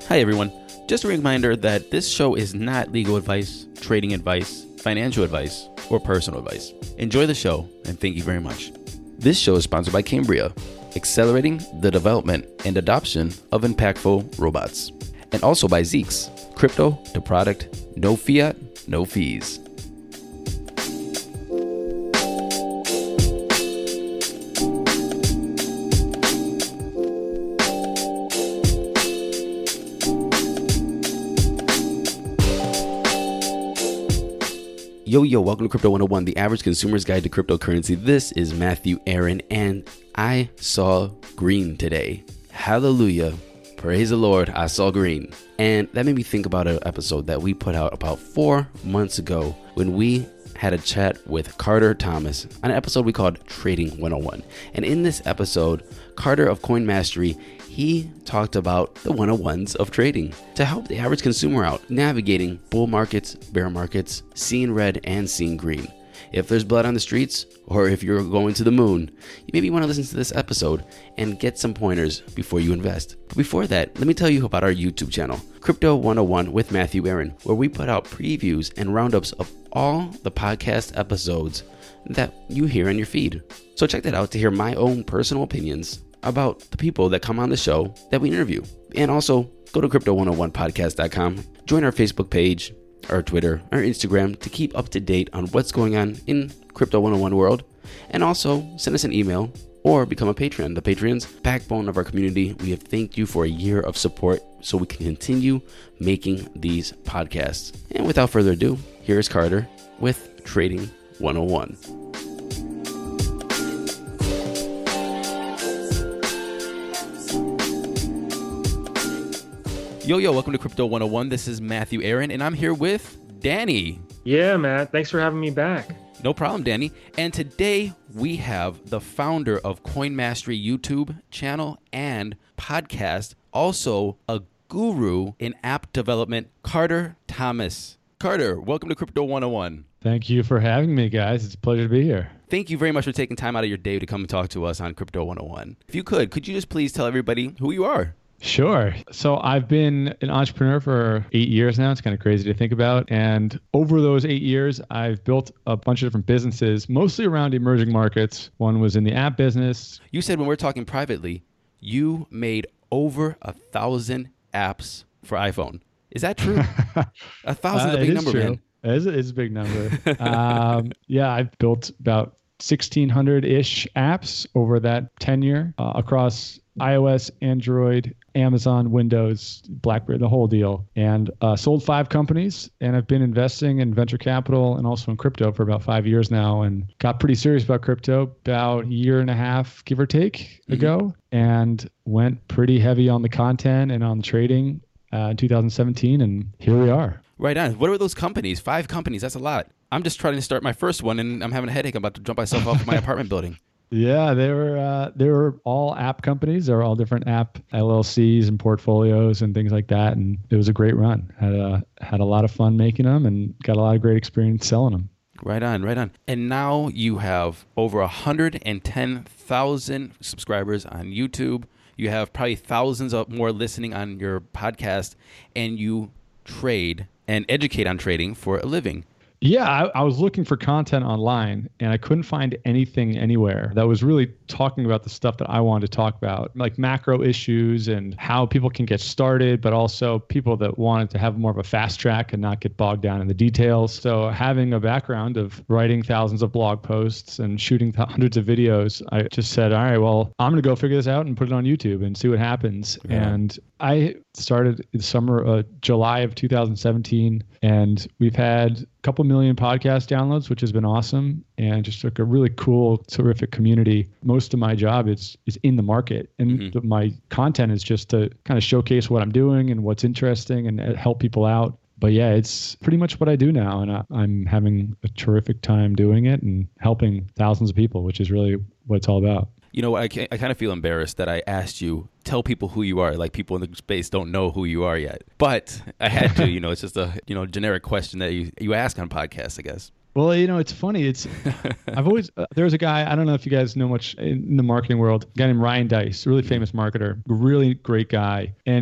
Hi, everyone. Just a reminder that this show is not legal advice, trading advice, financial advice, or personal advice. Enjoy the show, and thank you very much. This show is sponsored by Cambria, accelerating the development and adoption of impactful robots. And also by Zeeks, crypto to product, no fiat, no fees. Yo, welcome to Crypto 101, the average consumer's guide to cryptocurrency. This is Matthew Aaron, and I saw green today. Hallelujah. Praise the Lord, I saw green. And that made me think about an episode that we put out about 4 months ago when we had a chat with Carter Thomas on an episode we called Trading 101. And in this episode, Carter of Coin Mastery, he talked about the 101s of trading to help the average consumer out navigating bull markets, bear markets, seeing red and seeing green. If there's blood on the streets, or if you're going to the moon, you maybe want to listen to this episode and get some pointers before you invest. But before that, let me tell you about our YouTube channel, Crypto 101 with Matthew Aaron, where we put out previews and roundups of all the podcast episodes that you hear in your feed. So check that out to hear my own personal opinions about the people that come on the show that we interview. And also go to crypto101podcast.com, join our Facebook page, our Twitter, our Instagram to keep up to date on what's going on in Crypto 101 world. And also send us an email or become a Patreon. The Patreon's backbone of our community. We have thanked you for a year of support so we can continue making these podcasts. And without further ado, here's Carter with Trading 101. Yo, welcome to Crypto 101. This is Matthew Aaron, and I'm here with Danny. Yeah, Matt. Thanks for having me back. No problem, Danny. And today we have the founder of Coin Mastery YouTube channel and podcast, also a guru in app development, Carter Thomas. Carter, welcome to Crypto 101. Thank you for having me, guys. It's a pleasure to be here. Thank you very much for taking time out of your day to come and talk to us on Crypto 101. If you could you just please tell everybody who you are? Sure. So I've been an entrepreneur for 8 years now. It's kind of crazy to think about. And over those 8 years, I've built a bunch of different businesses, mostly around emerging markets. One was in the app business. You said when we're talking privately, you made over 1,000 apps for iPhone. Is that true? 1,000 is a big number, true. Man. It is a big number. Yeah, I've built about 1,600-ish apps over that tenure across iOS, Android, Amazon, Windows, BlackBerry, the whole deal, and sold 5 companies. And I've been investing in venture capital and also in crypto for about 5 years now, and got pretty serious about crypto about a year and a half, give or take, ago, and went pretty heavy on the content and on the trading in 2017, and here we are. Right on. What are those companies? 5 companies. That's a lot. I'm just trying to start my first one, and I'm having a headache. I'm about to jump myself off my apartment building. Yeah, they were all app companies. They were all different app LLCs and portfolios and things like that. And it was a great run. Had a lot of fun making them and got a lot of great experience selling them. Right on. And now you have over 110,000 subscribers on YouTube. You have probably thousands of more listening on your podcast, and you trade and educate on trading for a living. Yeah, I was looking for content online, and I couldn't find anything anywhere that was really talking about the stuff that I wanted to talk about, like macro issues and how people can get started, but also people that wanted to have more of a fast track and not get bogged down in the details. So having a background of writing thousands of blog posts and shooting hundreds of videos, I just said, all right, well, I'm going to go figure this out and put it on YouTube and see what happens. Yeah. And I started in July of 2017, and we've had a couple million podcast downloads, which has been awesome, and just like a really cool, terrific community. Most of my job is in the market, and my content is just to kind of showcase what I'm doing and what's interesting and help people out. But yeah, it's pretty much what I do now, and I'm having a terrific time doing it and helping thousands of people, which is really what it's all about. You know, I kind of feel embarrassed that I asked you, tell people who you are. Like, people in the space don't know who you are yet. But I had to, it's just a, generic question that you ask on podcasts, I guess. Well, it's funny. I've always, there's a guy, I don't know if you guys know much in the marketing world, a guy named Ryan Deiss, a really famous marketer, really great guy. And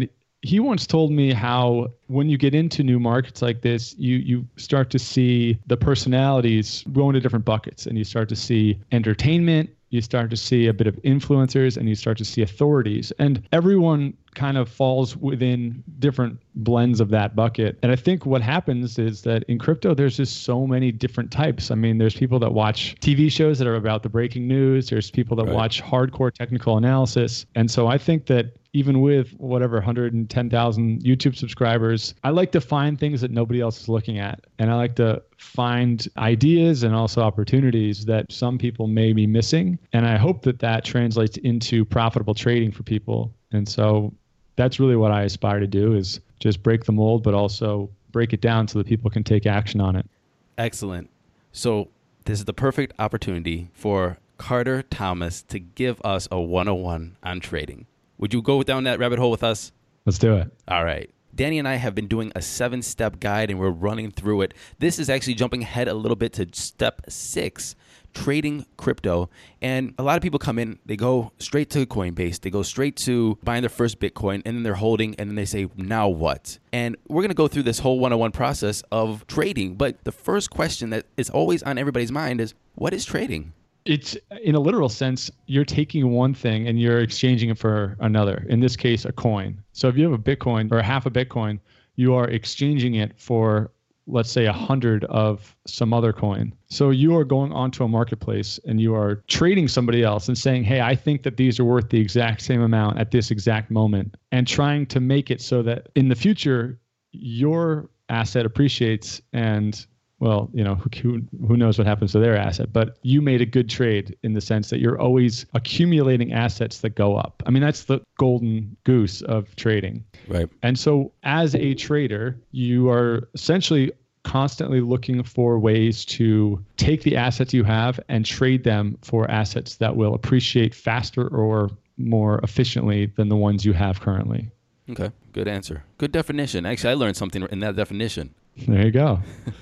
he once told me how when you get into new markets like this, you start to see the personalities go into different buckets, and you start to see entertainment, you start to see a bit of influencers, and you start to see authorities. And everyone kind of falls within different blends of that bucket. And I think what happens is that in crypto, there's just so many different types. I mean, there's people that watch TV shows that are about the breaking news. There's people that watch hardcore technical analysis. And so I think that even with whatever 110,000 YouTube subscribers, I like to find things that nobody else is looking at. And I like to find ideas and also opportunities that some people may be missing. And I hope that that translates into profitable trading for people. And so that's really what I aspire to do, is just break the mold, but also break it down so that people can take action on it. Excellent. So this is the perfect opportunity for Carter Thomas to give us a 101 on trading. Would you go down that rabbit hole with us? Let's do it. All right. Danny and I have been doing a 7-step guide, and we're running through it. This is actually jumping ahead a little bit to step 6, trading crypto. And a lot of people come in, they go straight to Coinbase, they go straight to buying their first Bitcoin, and then they're holding, and then they say, now what? And we're going to go through this whole 101 process of trading. But the first question that is always on everybody's mind is, what is trading? It's, in a literal sense, you're taking one thing and you're exchanging it for another. In this case, a coin. So if you have a Bitcoin or half a Bitcoin, you are exchanging it for, let's say, 100 of some other coin. So you are going onto a marketplace and you are trading somebody else and saying, hey, I think that these are worth the exact same amount at this exact moment, and trying to make it so that in the future, your asset appreciates, and well, you know, who knows what happens to their asset, but you made a good trade in the sense that you're always accumulating assets that go up. I mean, that's the golden goose of trading. Right. And so as a trader, you are essentially constantly looking for ways to take the assets you have and trade them for assets that will appreciate faster or more efficiently than the ones you have currently. Okay. Good answer. Good definition. Actually, I learned something in that definition. There you go.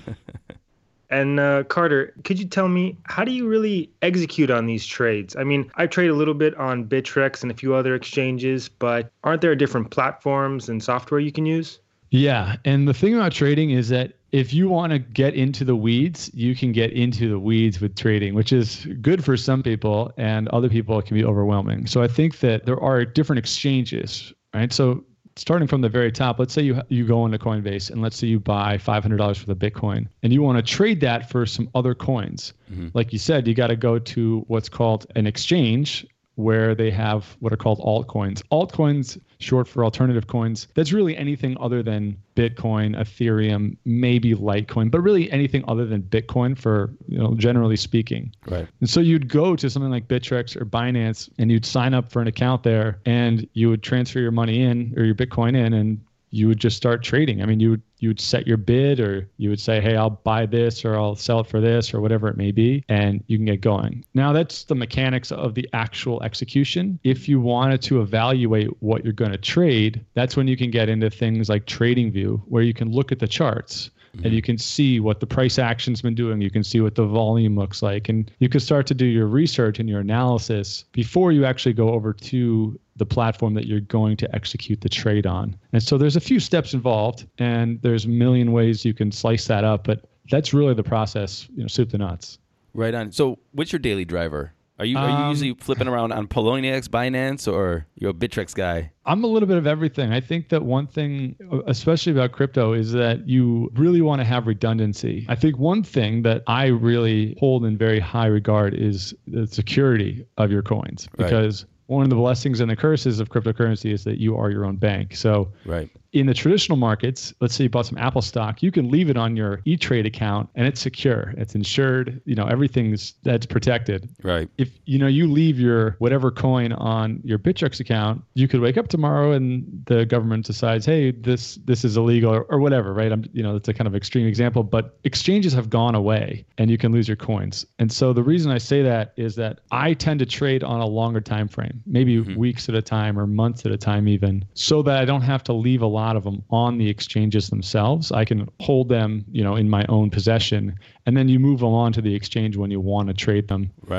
And Carter, could you tell me, how do you really execute on these trades? I mean, I trade a little bit on Bittrex and a few other exchanges, but aren't there different platforms and software you can use? Yeah. And the thing about trading is that if you want to get into the weeds, you can get into the weeds with trading, which is good for some people, and other people it can be overwhelming. So I think that there are different exchanges, right? So starting from the very top, let's say you go into Coinbase and let's say you buy $500 for the Bitcoin and you want to trade that for some other coins. Mm-hmm. Like you said, you got to go to what's called an exchange, where they have what are called altcoins. Altcoins, short for alternative coins, that's really anything other than Bitcoin, Ethereum, maybe Litecoin, but really anything other than Bitcoin, for, you know, generally speaking. Right. And so you'd go to something like Bittrex or Binance and you'd sign up for an account there and you would transfer your money in, or your Bitcoin in, and you would just start trading. I mean, you would set your bid, or you would say, hey, I'll buy this or I'll sell it for this or whatever it may be, and you can get going. Now, that's the mechanics of the actual execution. If you wanted to evaluate what you're going to trade, that's when you can get into things like TradingView, where you can look at the charts. Mm-hmm. And you can see what the price action's been doing. You can see what the volume looks like. And you can start to do your research and your analysis before you actually go over to the platform that you're going to execute the trade on. And so there's a few steps involved, and there's a million ways you can slice that up. But that's really the process, you know, soup to nuts. Right on. So what's your daily driver? Are you usually flipping around on Poloniex, Binance, or you're a Bittrex guy? I'm a little bit of everything. I think that one thing, especially about crypto, is that you really want to have redundancy. I think one thing that I really hold in very high regard is the security of your coins, because one of the blessings and the curses of cryptocurrency is that you are your own bank. So in the traditional markets, let's say you bought some Apple stock, you can leave it on your E-Trade account and it's secure. It's insured. You know, that's protected. Right. If, you know, you leave your whatever coin on your Bittrex account, you could wake up tomorrow and the government decides, hey, this is illegal or whatever, right? It's a kind of extreme example, but exchanges have gone away and you can lose your coins. And so the reason I say that is that I tend to trade on a longer time frame, maybe weeks at a time or months at a time even, so that I don't have to leave a lot of them on the exchanges themselves. I can hold them, you know, in my own possession, and then you move them on to the exchange when you want to trade them. Right.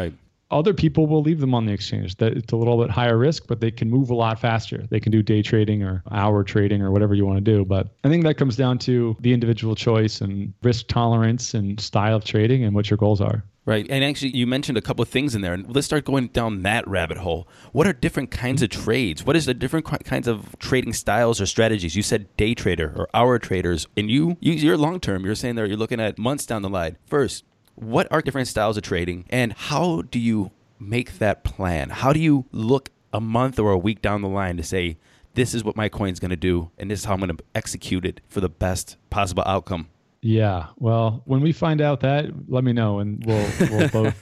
Other people will leave them on the exchange. That it's a little bit higher risk, but they can move a lot faster. They can do day trading or hour trading or whatever you want to do. But I think that comes down to the individual choice and risk tolerance and style of trading and what your goals are. Right. And actually, you mentioned a couple of things in there. And let's start going down that rabbit hole. What are different kinds of trades? What is the different kinds of trading styles or strategies? You said day trader or hour traders. And you're long-term. You're saying there you're looking at months down the line. First, what are different styles of trading? And how do you make that plan? How do you look a month or a week down the line to say, this is what my coin's going to do, and this is how I'm going to execute it for the best possible outcome? Yeah. Well, when we find out that, let me know, and we'll both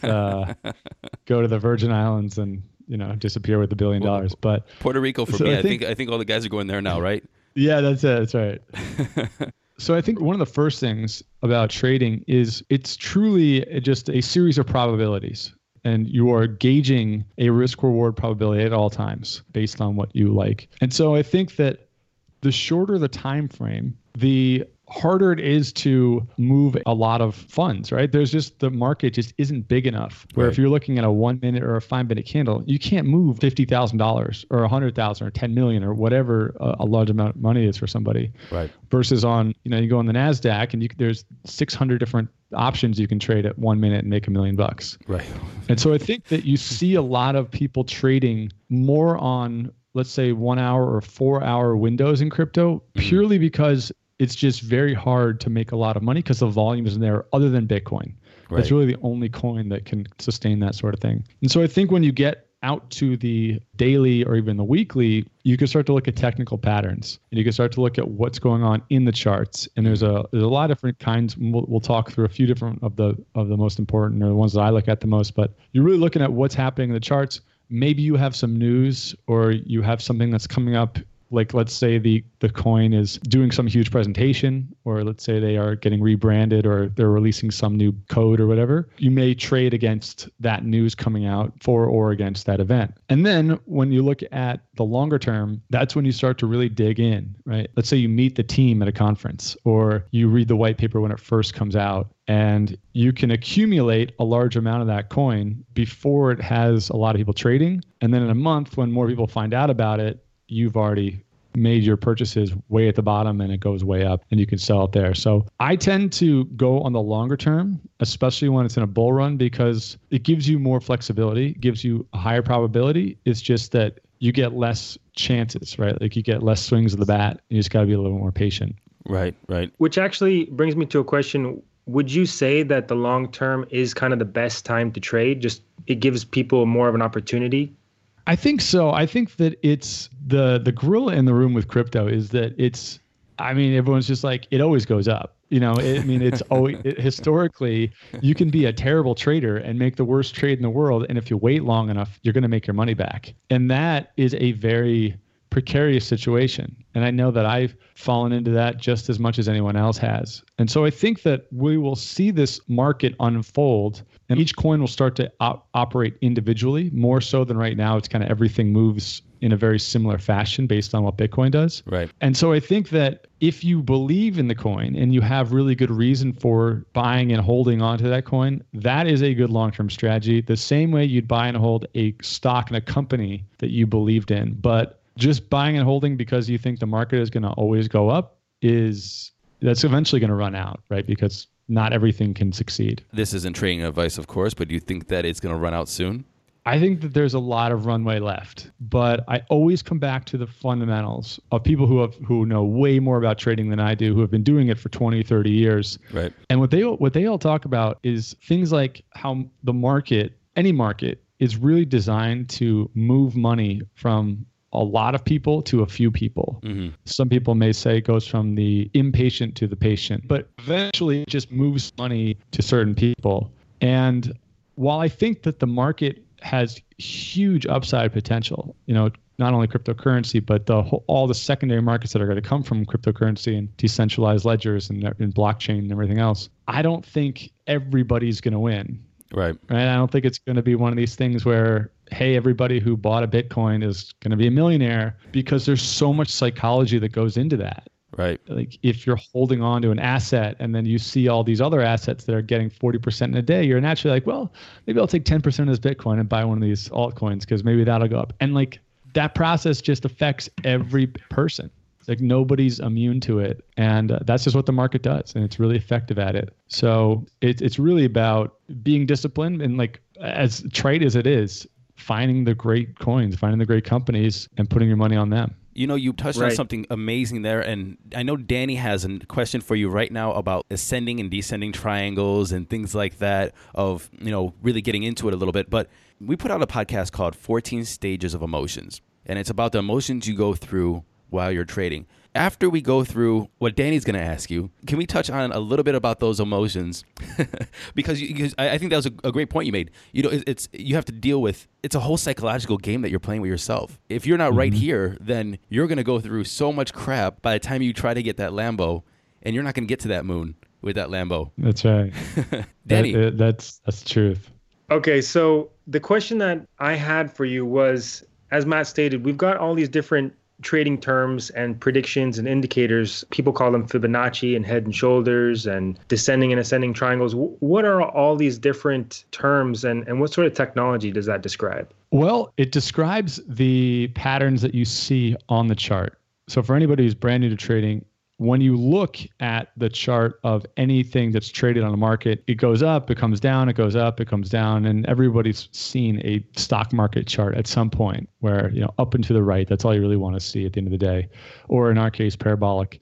go to the Virgin Islands and disappear with $1 billion. But Puerto Rico for me. I think all the guys are going there now, right? Yeah, that's it. That's right. So I think one of the first things about trading is it's truly just a series of probabilities. And you are gauging a risk-reward probability at all times based on what you like. And so I think that the shorter the time frame, the harder it is to move a lot of funds, right? There's just, the market just isn't big enough where if you're looking at a 1 minute or a 5 minute candle, you can't move $50,000 or 100,000 or 10 million or whatever a large amount of money is for somebody. Right. Versus on, you go on the NASDAQ and there's 600 different options you can trade at 1 minute and make $1 million. Right. And so I think that you see a lot of people trading more on, let's say, 1 hour or 4 hour windows in crypto, purely because it's just very hard to make a lot of money because the volume isn't there other than Bitcoin. Right. That's really the only coin that can sustain that sort of thing. And so I think when you get out to the daily or even the weekly, you can start to look at technical patterns and you can start to look at what's going on in the charts. And there's a lot of different kinds. We'll talk through a few different of the most important, or the ones that I look at the most, but you're really looking at what's happening in the charts. Maybe you have some news or you have something that's coming up. Like, let's say the coin is doing some huge presentation, or let's say they are getting rebranded or they're releasing some new code or whatever. You may trade against that news coming out for or against that event. And then when you look at the longer term, that's when you start to really dig in, right? Let's say you meet the team at a conference or you read the white paper when it first comes out, and you can accumulate a large amount of that coin before it has a lot of people trading. And then in a month, when more people find out about it, you've already made your purchases way at the bottom and it goes way up and you can sell it there. So I tend to go on the longer term, especially when it's in a bull run, because it gives you more flexibility, gives you a higher probability. It's just that you get less chances, right? Like you get less swings of the bat. You just got to be a little more patient. Right, right. Which actually brings me to a question. Would you say that the long term is kind of the best time to trade? Just it gives people more of an opportunity? I think so. I think that it's the gorilla in the room with crypto is that everyone's just like, it always goes up. It's always historically, you can be a terrible trader and make the worst trade in the world. And if you wait long enough, you're going to make your money back. And that is a very precarious situation. And I know that I've fallen into that just as much as anyone else has. And so I think that we will see this market unfold and each coin will start to operate individually more so than right now. It's kind of everything moves in a very similar fashion based on what Bitcoin does. Right. And so I think that if you believe in the coin and you have really good reason for buying and holding onto that coin, that is a good long-term strategy. The same way you'd buy and hold a stock in a company that you believed in. But just buying and holding because you think the market is going to always go up that's eventually going to run out, right? Because not everything can succeed. This isn't trading advice, of course, but do you think that it's going to run out soon? I think that there's a lot of runway left, but I always come back to the fundamentals of people who know way more about trading than I do, who have been doing it for 20, 30 years. Right. And what they all talk about is things like how the market, any market, is really designed to move money from a lot of people to a few people. Mm-hmm. Some people may say it goes from the impatient to the patient, but eventually it just moves money to certain people. And while I think that the market has huge upside potential, not only cryptocurrency, but all the secondary markets that are going to come from cryptocurrency and decentralized ledgers and blockchain and everything else, I don't think everybody's going to win. Right. I don't think it's going to be one of these things where, hey, everybody who bought a Bitcoin is going to be a millionaire, because there's so much psychology that goes into that. Right. Like if you're holding on to an asset and then you see all these other assets that are getting 40% in a day, you're naturally like, well, maybe I'll take 10% of this Bitcoin and buy one of these altcoins because maybe that'll go up. And like that process just affects every person. It's like nobody's immune to it. And that's just what the market does. And it's really effective at it. So it's really about being disciplined and like as trade as it is, finding the great coins, finding the great companies and putting your money on them. You know, you touched on something amazing there, and I know Danny has a question for you right now about ascending and descending triangles and things like that of, you know, really getting into it a little bit. But we put out a podcast called 14 Stages of Emotions, and it's about the emotions you go through while you're trading. After we go through what Danny's going to ask you, can we touch on a little bit about those emotions? because I think that was a great point you made. You know, it's you have to deal with, it's a whole psychological game that you're playing with yourself. If you're not right here, then you're going to go through so much crap by the time you try to get that Lambo, and you're not going to get to that moon with that Lambo. That's right. Danny. That's the truth. Okay, so the question that I had for you was, as Matt stated, we've got all these different trading terms and predictions and indicators. People call them Fibonacci and head and shoulders and descending and ascending triangles. What are all these different terms and what sort of technology does that describe? Well, it describes the patterns that you see on the chart. So for anybody who's brand new to trading, when you look at the chart of anything that's traded on the market, it goes up, it comes down, it goes up, it comes down, and everybody's seen a stock market chart at some point where, you know, up and to the right, that's all you really want to see at the end of the day, or in our case, parabolic.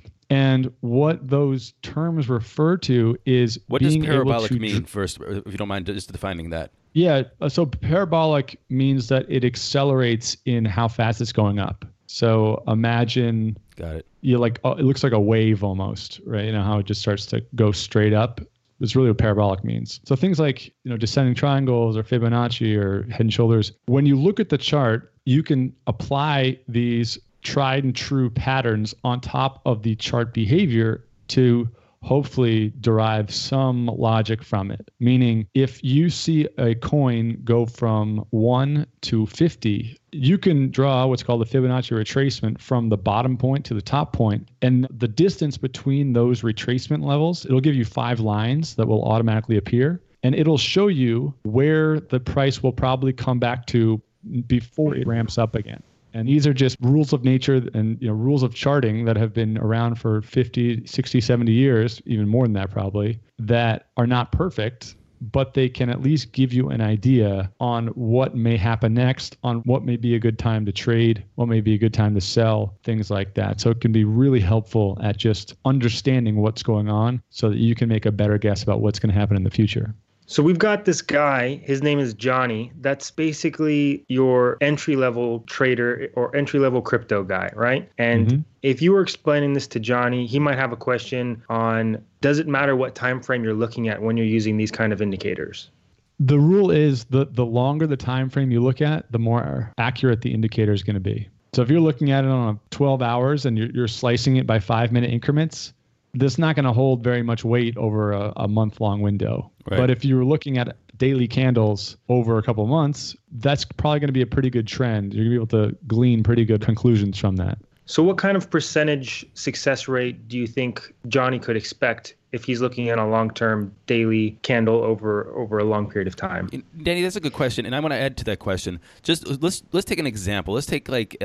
And what those terms refer to is what does parabolic mean first, if you don't mind just defining that? Yeah, so parabolic means that it accelerates in how fast it's going up. So imagine, got it. You like it looks like a wave almost, right? You know how it just starts to go straight up. It's really what parabolic means. So things like, you know, descending triangles or Fibonacci or head and shoulders. When you look at the chart, you can apply these tried and true patterns on top of the chart behavior to hopefully derive some logic from it. Meaning, if you see a coin go from 1 to 50, you can draw what's called the Fibonacci retracement from the bottom point to the top point. And the distance between those retracement levels, it'll give you 5 lines that will automatically appear. And it'll show you where the price will probably come back to before it ramps up again. And these are just rules of nature and, you know, rules of charting that have been around for 50, 60, 70 years, even more than that probably, that are not perfect, but they can at least give you an idea on what may happen next, on what may be a good time to trade, what may be a good time to sell, things like that. So it can be really helpful at just understanding what's going on so that you can make a better guess about what's going to happen in the future. So we've got this guy, his name is Johnny. That's basically your entry-level trader or entry-level crypto guy, right? And if you were explaining this to Johnny, he might have a question on, does it matter what time frame you're looking at when you're using these kind of indicators? The rule is the longer the time frame you look at, the more accurate the indicator is going to be. So if you're looking at it on 12 hours and you're slicing it by 5-minute increments, that's not going to hold very much weight over a month-long window. Right. But if you were looking at daily candles over a couple of months, that's probably going to be a pretty good trend. You're going to be able to glean pretty good conclusions from that. So what kind of percentage success rate do you think Johnny could expect if he's looking at a long-term daily candle over a long period of time? Danny, that's a good question. And I want to add to that question. Just let's take an example. Let's take like,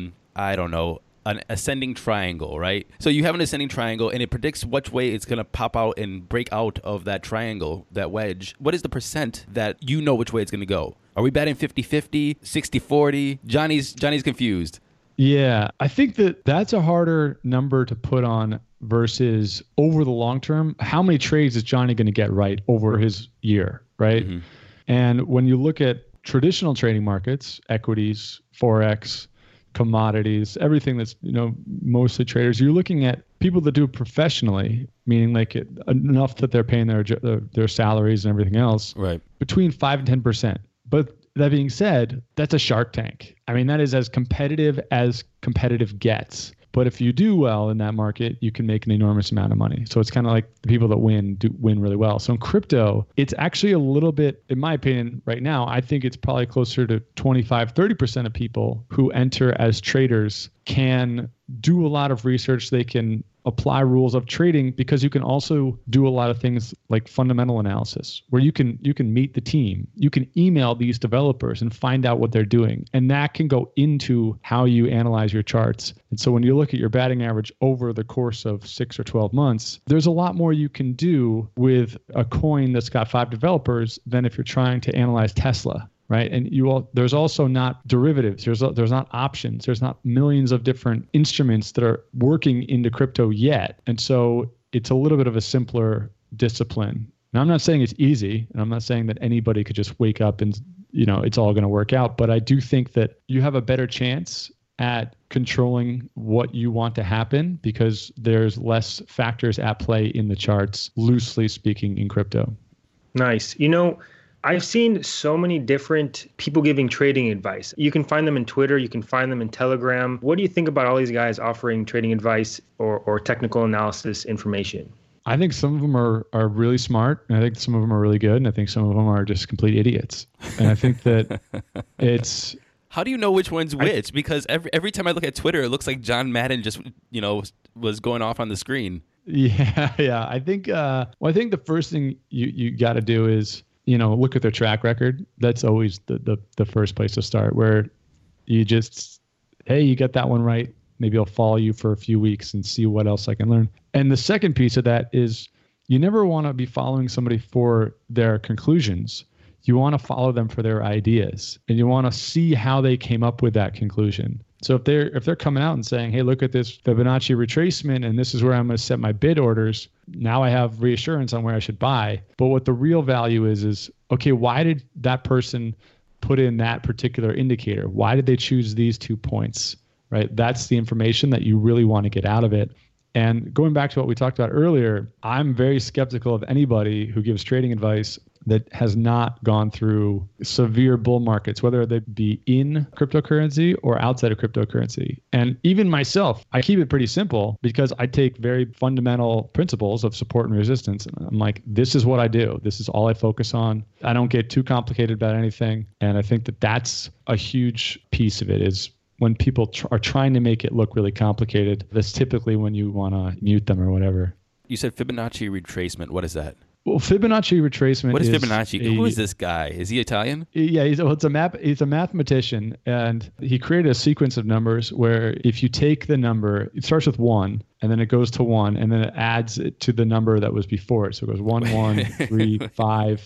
I don't know, an ascending triangle, right? So you have an ascending triangle and it predicts which way it's going to pop out and break out of that triangle, that wedge. What is the percent that you know which way it's going to go? Are we batting 50-50, 60-40? Johnny's confused. Yeah, I think that's a harder number to put on versus over the long term. How many trades is Johnny going to get right over his year, right? Mm-hmm. And when you look at traditional trading markets, equities, Forex, commodities, everything that's, you know, mostly traders, you're looking at people that do it professionally, meaning like enough that they're paying their salaries and everything else, right? Between 5 and 10%. But that being said, that's a Shark Tank. I mean, that is as competitive gets. But if you do well in that market, you can make an enormous amount of money. So it's kind of like the people that win really well. So in crypto, it's actually a little bit, in my opinion, right now, I think it's probably closer to 25, 30% of people who enter as traders can do a lot of research. They can apply rules of trading, because you can also do a lot of things like fundamental analysis, where you can meet the team. You can email these developers and find out what they're doing. And that can go into how you analyze your charts. And so when you look at your batting average over the course of 6 or 12 months, there's a lot more you can do with a coin that's got 5 developers than if you're trying to analyze Tesla. Right. And there's also not derivatives. There's not options. There's not millions of different instruments that are working into crypto yet. And so it's a little bit of a simpler discipline. Now, I'm not saying it's easy, and I'm not saying that anybody could just wake up and, it's all going to work out. But I do think that you have a better chance at controlling what you want to happen, because there's less factors at play in the charts, loosely speaking, in crypto. Nice. I've seen so many different people giving trading advice. You can find them in Twitter. You can find them in Telegram. What do you think about all these guys offering trading advice or technical analysis information? I think some of them are really smart, and I think some of them are really good, and I think some of them are just complete idiots. And I think that it's... How do you know which one's which? Because every time I look at Twitter, it looks like John Madden just, was going off on the screen. Yeah. I think the first thing you got to do is, look at their track record. That's always the first place to start, where you just, hey, you got that one right. Maybe I'll follow you for a few weeks and see what else I can learn. And the second piece of that is, you never want to be following somebody for their conclusions. You want to follow them for their ideas, and you want to see how they came up with that conclusion. So if they're coming out and saying, hey, look at this Fibonacci retracement, and this is where I'm going to set my bid orders, now I have reassurance on where I should buy. But what the real value is, okay, why did that person put in that particular indicator? Why did they choose these 2 points, right? That's the information that you really want to get out of it. And going back to what we talked about earlier, I'm very skeptical of anybody who gives trading advice that has not gone through severe bull markets, whether they be in cryptocurrency or outside of cryptocurrency. And even myself, I keep it pretty simple, because I take very fundamental principles of support and resistance. And I'm like, this is what I do. This is all I focus on. I don't get too complicated about anything. And I think that that's a huge piece of it, is when people are trying to make it look really complicated. That's typically when you want to mute them or whatever. You said Fibonacci retracement. What is that? Well, Fibonacci retracement. What is Fibonacci? Who is this guy? Is he Italian? Yeah, he's a mathematician, and he created a sequence of numbers where if you take the number, it starts with 1, and then it goes to 1, and then it adds it to the number that was before it. So it goes 1, 1, 3, 5.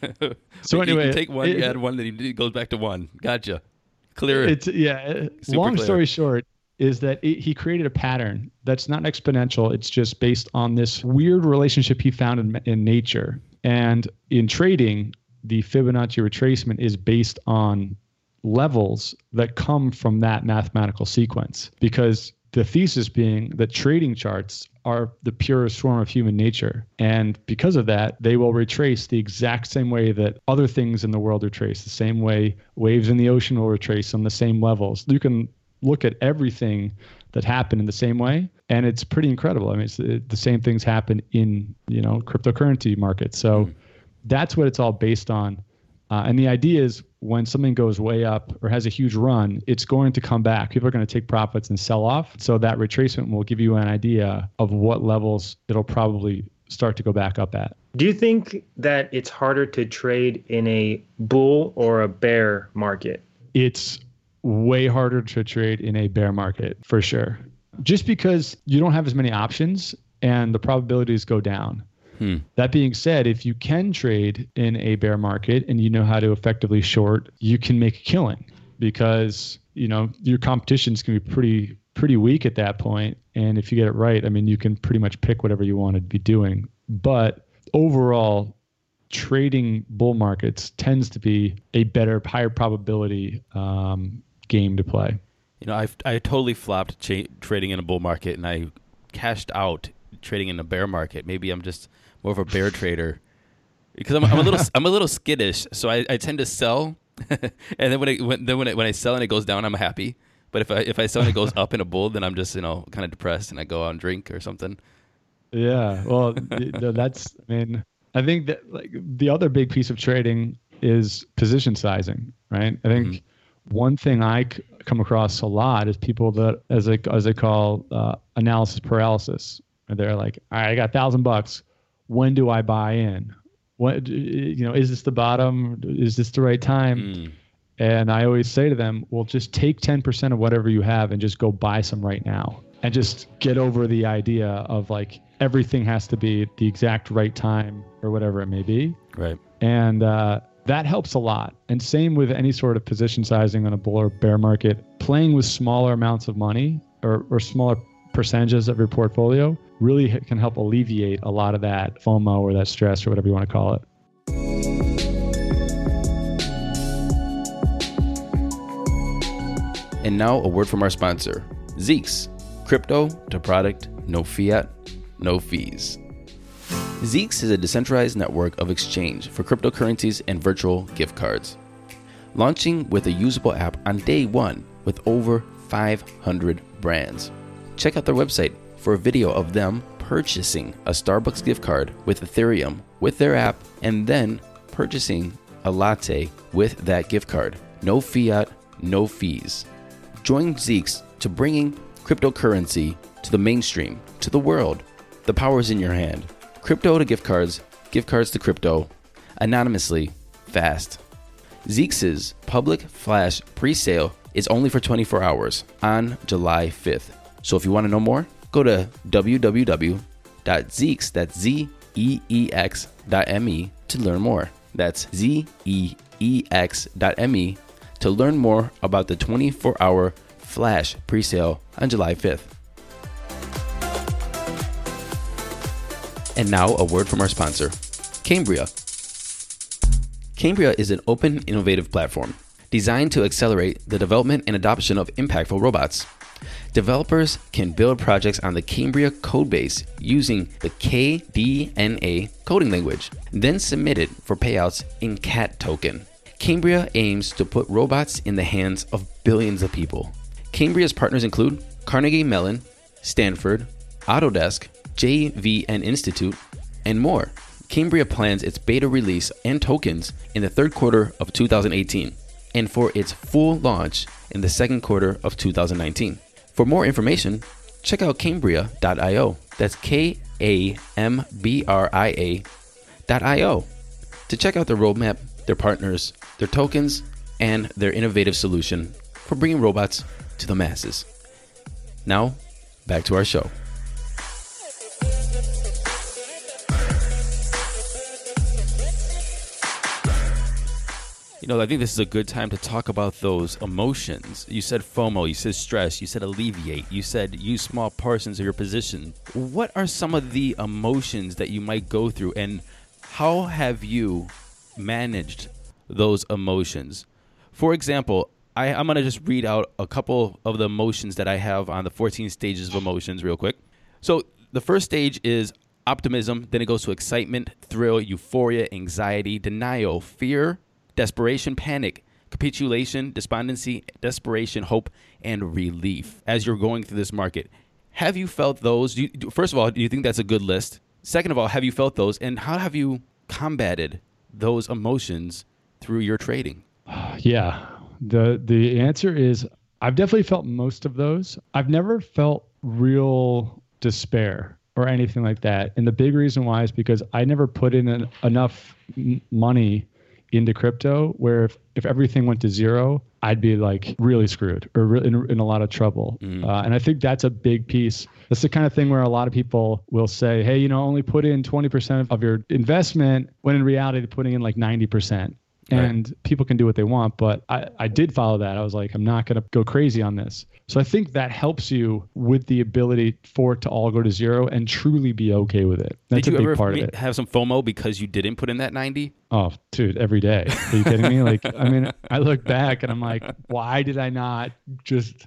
So anyway, you take 1, you add 1, then it goes back to 1. Gotcha. Clear. Long story short, is that he created a pattern that's not exponential. It's just based on this weird relationship he found in nature. And in trading, the Fibonacci retracement is based on levels that come from that mathematical sequence, because the thesis being that trading charts are the purest form of human nature. And because of that, they will retrace the exact same way that other things in the world retrace, the same way waves in the ocean will retrace on the same levels. You can look at everything that happened in the same way, and it's pretty incredible. I mean, the same things happen in cryptocurrency markets. So that's what it's all based on. And the idea is, when something goes way up or has a huge run, it's going to come back. People are going to take profits and sell off. So that retracement will give you an idea of what levels it'll probably start to go back up at. Do you think that it's harder to trade in a bull or a bear market? It's way harder to trade in a bear market, for sure. Just because you don't have as many options and the probabilities go down. That being said, if you can trade in a bear market and you know how to effectively short, you can make a killing, because your competition's going to be pretty weak at that point. And if you get it right, I mean, you can pretty much pick whatever you want to be doing. But overall, trading bull markets tends to be a better, higher probability game to play. I totally flopped trading in a bull market, and I cashed out trading in a bear market. Maybe I'm just more of a bear trader, because I'm a little skittish. So I tend to sell, and then when I sell and it goes down, I'm happy. But if I sell and it goes up in a bull, then I'm just kind of depressed, and I go out and drink or something. Yeah, well, I think that the other big piece of trading is position sizing, right? I think One thing I come across a lot is people that, as they call analysis paralysis. And they're like, all right, I got $1,000. When do I buy in? What, is this the bottom? Is this the right time? And I always say to them, well, just take 10% of whatever you have and just go buy some right now. And just get over the idea of like everything has to be at the exact right time or whatever it may be. Right. And that helps a lot. And same with any sort of position sizing on a bull or bear market. Playing with smaller amounts of money or smaller percentages of your portfolio really can help alleviate a lot of that FOMO or that stress or whatever you want to call it. And now a word from our sponsor, Zeeks. Crypto to product, no fiat, no fees. Zeeks is a decentralized network of exchange for cryptocurrencies and virtual gift cards. Launching with a usable app on day one with over 500 brands. Check out their website for a video of them purchasing a Starbucks gift card with Ethereum with their app and then purchasing a latte with that gift card. No fiat, no fees. Join Zeeks to bringing cryptocurrency to the mainstream, to the world. The power is in your hand. Crypto to gift cards to crypto, anonymously, fast. Zeeks' public flash pre-sale is only for 24 hours on July 5th. So if you want to know more, go to www.zeeks, that's zeex.me to learn more. That's zeex.me to learn more about the 24-hour flash pre-sale on July 5th. And now a word from our sponsor, Cambria. Cambria is an open, innovative platform designed to accelerate the development and adoption of impactful robots. Developers can build projects on the Cambria codebase using the KDNA coding language, then submit it for payouts in CAT token. Cambria aims to put robots in the hands of billions of people. Cambria's partners include Carnegie Mellon, Stanford, Autodesk, JVN Institute, and more. Cambria plans its beta release and tokens in the third quarter of 2018 and for its full launch in the second quarter of 2019. For more information, check out Cambria.io. That's KAMBRIA.io to check out their roadmap, their partners, their tokens, and their innovative solution for bringing robots to the masses. Now, back to our show. I think this is a good time to talk about those emotions. You said FOMO, you said stress, you said alleviate, you said use small portions of your position. What are some of the emotions that you might go through, and how have you managed those emotions? For example, I'm going to just read out a couple of the emotions that I have on the 14 stages of emotions real quick. So the first stage is optimism, then it goes to excitement, thrill, euphoria, anxiety, denial, fear, desperation, panic, capitulation, despondency, desperation, hope, and relief as you're going through this market. Have you felt those? First of all, do you think that's a good list? Second of all, have you felt those? And how have you combated those emotions through your trading? Yeah, the answer is I've definitely felt most of those. I've never felt real despair or anything like that. And the big reason why is because I never put in enough money into crypto where if everything went to zero, I'd be like really screwed or in a lot of trouble. And I think that's a big piece. That's the kind of thing where a lot of people will say, hey, only put in 20% of your investment, when in reality, they're putting in like 90%. And people can do what they want. But I did follow that. I was like, I'm not going to go crazy on this. So I think that helps you with the ability for it to all go to zero and truly be okay with it. That's a big part of it. Have some FOMO because you didn't put in that 90? Oh, dude, every day. Are you kidding me? Like, I mean, I look back and I'm like, why did I not just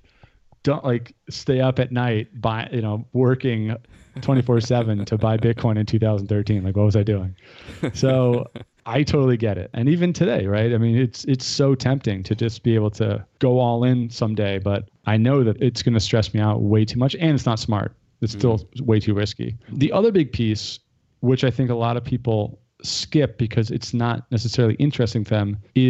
stay up at night working 24/7 to buy Bitcoin in 2013? Like, what was I doing? So I totally get it. And even today, right? I mean, it's so tempting to just be able to go all in someday, but I know that it's going to stress me out way too much, and it's not smart. It's still way too risky. The other big piece, which I think a lot of people skip because it's not necessarily interesting to them, is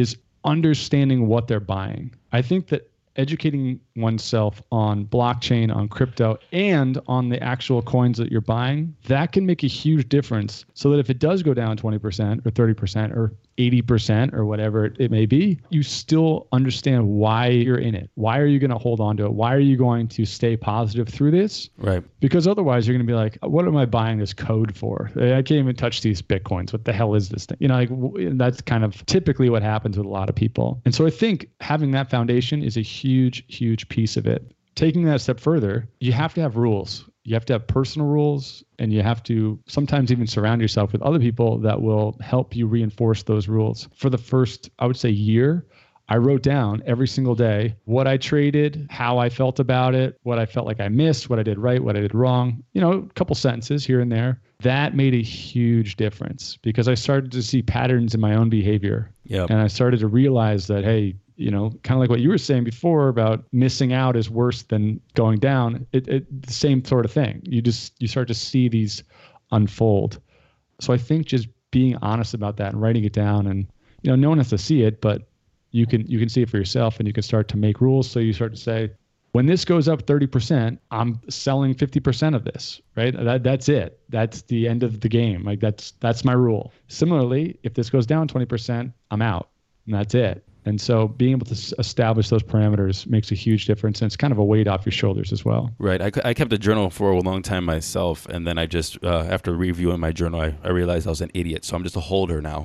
understanding what they're buying. I think that educating oneself on blockchain, on crypto, and on the actual coins that you're buying, that can make a huge difference so that if it does go down 20% or 30% or 80% or whatever it may be, you still understand why you're in it. Why are you going to hold on to it? Why are you going to stay positive through this? Right. Because otherwise you're going to be like, what am I buying this code for? I can't even touch these Bitcoins. What the hell is this thing? That's kind of typically what happens with a lot of people. And so I think having that foundation is a huge, huge piece of it. Taking that a step further, you have to have rules. You have to have personal rules, and you have to sometimes even surround yourself with other people that will help you reinforce those rules. For the first, I would say, year, I wrote down every single day what I traded, how I felt about it, what I felt like I missed, what I did right, what I did wrong, a couple sentences here and there. That made a huge difference because I started to see patterns in my own behavior. Yep. And I started to realize that, hey, kind of like what you were saying before about missing out is worse than going down. The same sort of thing. You start to see these unfold. So I think just being honest about that and writing it down, and no one has to see it, but you can see it for yourself, and you can start to make rules. So you start to say, when this goes up 30%, I'm selling 50% of this, right? That's it. That's the end of the game. Like that's my rule. Similarly, if this goes down 20%, I'm out, and that's it. And so being able to establish those parameters makes a huge difference. And it's kind of a weight off your shoulders as well. Right. I kept a journal for a long time myself. And then I just, after reviewing my journal, I realized I was an idiot. So I'm just a holder now.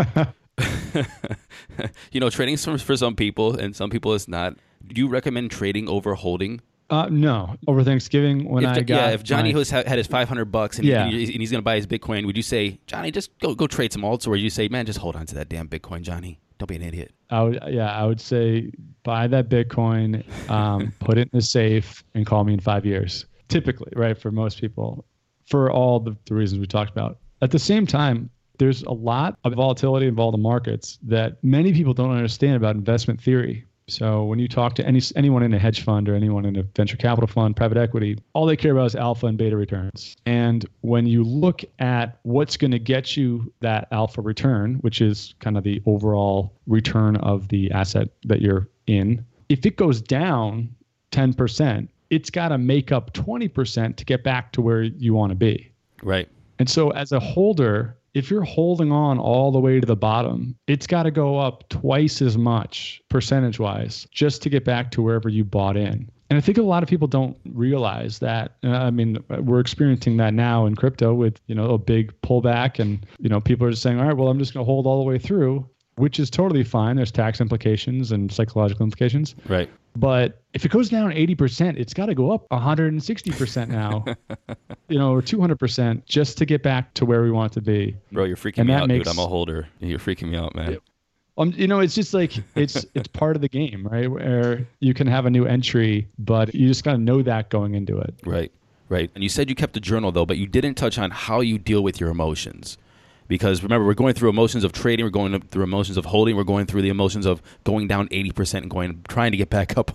Trading for some people and some people it's not. Do you recommend trading over holding? No. Over Thanksgiving if Johnny had his $500 and he's going to buy his Bitcoin, would you say, Johnny, just go trade some alts? Or would you say, man, just hold on to that damn Bitcoin, Johnny? Don't be an idiot. I would say buy that Bitcoin, put it in the safe, and call me in 5 years. Typically, right, for most people, for all the reasons we talked about. At the same time, there's a lot of volatility in all the markets that many people don't understand about investment theory. So when you talk to anyone in a hedge fund or anyone in a venture capital fund, private equity, all they care about is alpha and beta returns. And when you look at what's going to get you that alpha return, which is kind of the overall return of the asset that you're in, if it goes down 10%, it's got to make up 20% to get back to where you want to be. Right. And so as a holder, if you're holding on all the way to the bottom, it's got to go up twice as much percentage-wise just to get back to wherever you bought in. And I think a lot of people don't realize that. We're experiencing that now in crypto with, a big pullback, and, people are just saying, all right, well, I'm just going to hold all the way through, which is totally fine. There's tax implications and psychological implications. Right. But if it goes down 80%, it's got to go up 160% now, or 200% just to get back to where we want it to be. Bro, you're freaking me out, dude. I'm a holder. You're freaking me out, man. It's just like, it's part of the game, right? Where you can have a new entry, but you just got to know that going into it. Right. And you said you kept a journal, though, but you didn't touch on how you deal with your emotions. Because remember, we're going through emotions of trading, we're going through emotions of holding, we're going through the emotions of going down 80% and trying to get back up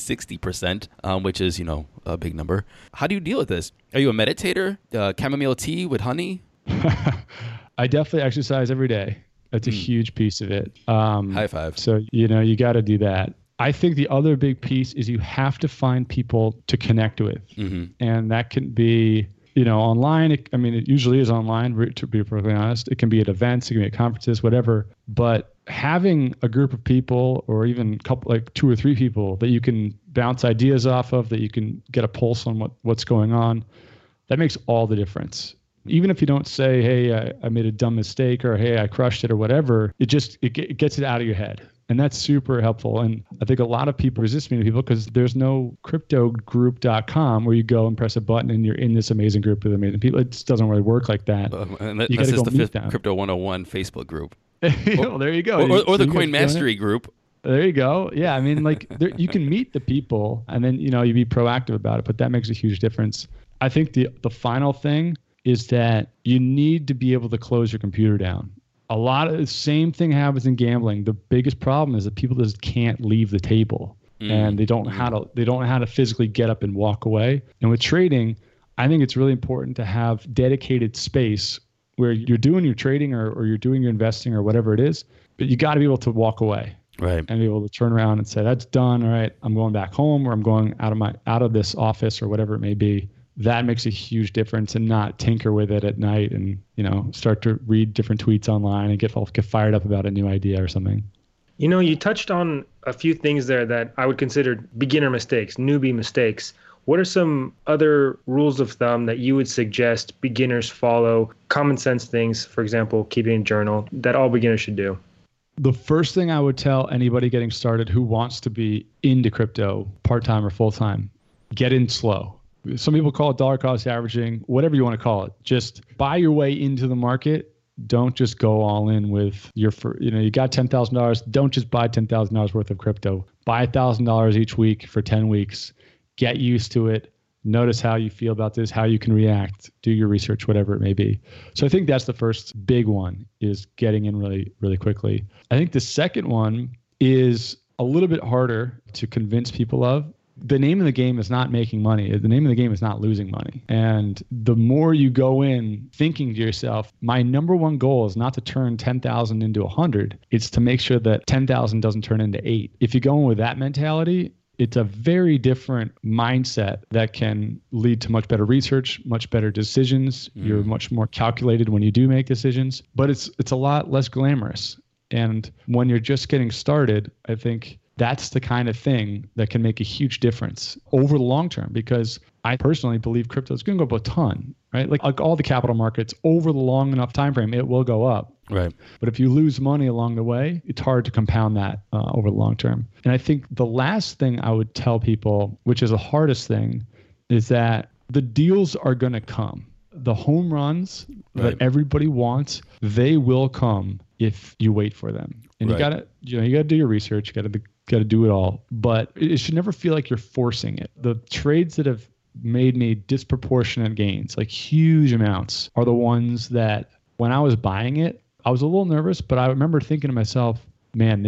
160%, which is, a big number. How do you deal with this? Are you a meditator? Chamomile tea with honey? I definitely exercise every day. That's a huge piece of it. High five. So, you got to do that. I think the other big piece is you have to find people to connect with. Mm-hmm. And that can be... online, it usually is online, to be perfectly honest. It can be at events, it can be at conferences, whatever. But having a group of people, or even like 2 or 3 people that you can bounce ideas off of, that you can get a pulse on what's going on, that makes all the difference. Even if you don't say, hey, I made a dumb mistake, or hey, I crushed it, or whatever, it gets it out of your head. And that's super helpful. And I think a lot of people resist meeting people because there's no cryptogroup.com where you go and press a button and you're in this amazing group with amazing people. It just doesn't really work like that. You got to go meet them. Crypto 101 Facebook group. Well, there you go. Or the Coin Mastery group. There you go. Yeah, you can meet the people, and then you be proactive about it. But that makes a huge difference. I think the final thing is that you need to be able to close your computer down. A lot of the same thing happens in gambling. The biggest problem is that people just can't leave the table, and they don't know how to physically get up and walk away. And with trading, I think it's really important to have dedicated space where you're doing your trading or you're doing your investing or whatever it is, but you got to be able to walk away. Right. And be able to turn around and say, that's done. All right, I'm going back home, or I'm going out of this office, or whatever it may be. That makes a huge difference, and not tinker with it at night and, start to read different tweets online and get fired up about a new idea or something. You touched on a few things there that I would consider beginner mistakes, newbie mistakes. What are some other rules of thumb that you would suggest beginners follow, common sense things, for example, keeping a journal, that all beginners should do? The first thing I would tell anybody getting started who wants to be into crypto part-time or full-time, get in slow. Some people call it dollar cost averaging, whatever you want to call it. Just buy your way into the market. Don't just go all in with you got $10,000. Don't just buy $10,000 worth of crypto. Buy $1,000 each week for 10 weeks. Get used to it. Notice how you feel about this, how you can react, do your research, whatever it may be. So I think that's the first big one, is getting in really, really quickly. I think the second one is a little bit harder to convince people of. The name of the game is not making money. The name of the game is not losing money. And the more you go in thinking to yourself, my number one goal is not to turn 10,000 into 100. It's to make sure that 10,000 doesn't turn into 8. If you go in with that mentality, it's a very different mindset that can lead to much better research, much better decisions. You're much more calculated when you do make decisions, but it's a lot less glamorous. And when you're just getting started, I think that's the kind of thing that can make a huge difference over the long term, because I personally believe crypto is going to go up a ton, right? Like all the capital markets, over the long enough time frame, it will go up. Right. But if you lose money along the way, it's hard to compound that over the long term. And I think the last thing I would tell people, which is the hardest thing, is that the deals are going to come. The home runs that everybody wants, they will come if you wait for them. And you gotta do your research. You gotta do it all. But it should never feel like you're forcing it. The trades that have made me disproportionate gains, like huge amounts, are the ones that when I was buying it, I was a little nervous, but I remember thinking to myself, man,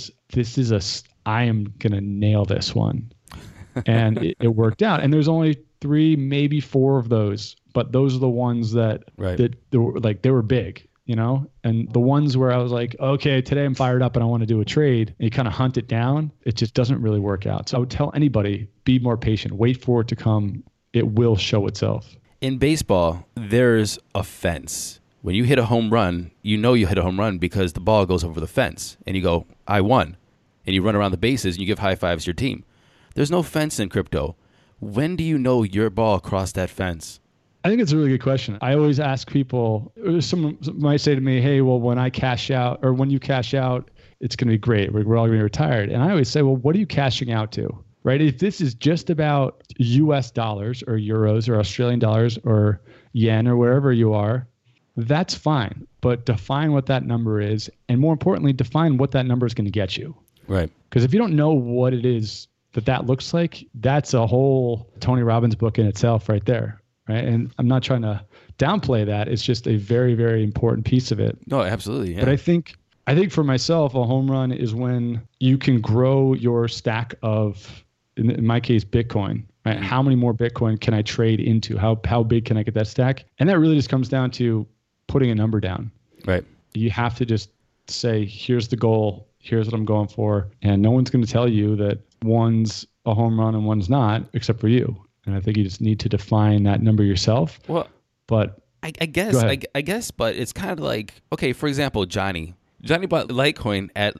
I am going to nail this one. And it worked out. And there's only 3, maybe 4 of those, but those are the ones that they were big, and the ones where I was like, okay, today I'm fired up and I want to do a trade, and you kind of hunt it down. It just doesn't really work out. So I would tell anybody, be more patient, wait for it to come. It will show itself. In baseball, there's a fence. When you hit a home run, you hit a home run because the ball goes over the fence and you go, I won. And you run around the bases and you give high fives to your team. There's no fence in crypto. When do you know your ball crossed that fence? I think it's a really good question. I always ask people, someone might say to me, hey, well, when I cash out, or when you cash out, it's going to be great. We're all going to be retired. And I always say, well, what are you cashing out to? Right? If this is just about US dollars or euros or Australian dollars or yen or wherever you are, that's fine. But define what that number is. And more importantly, define what that number is going to get you. Right. Because if you don't know what it is that looks like, that's a whole Tony Robbins book in itself right there. Right. And I'm not trying to downplay that. It's just a very, very important piece of it. No, absolutely. Yeah. But I think for myself, a home run is when you can grow your stack of, in my case, Bitcoin. Right? How many more Bitcoin can I trade into? How big can I get that stack? And that really just comes down to putting a number down. Right. You have to just say, here's the goal. Here's what I'm going for. And no one's going to tell you that one's a home run and one's not, except for you. And I think you just need to define that number yourself. Well, but I guess, but it's kind of like, okay, for example, Johnny bought Litecoin at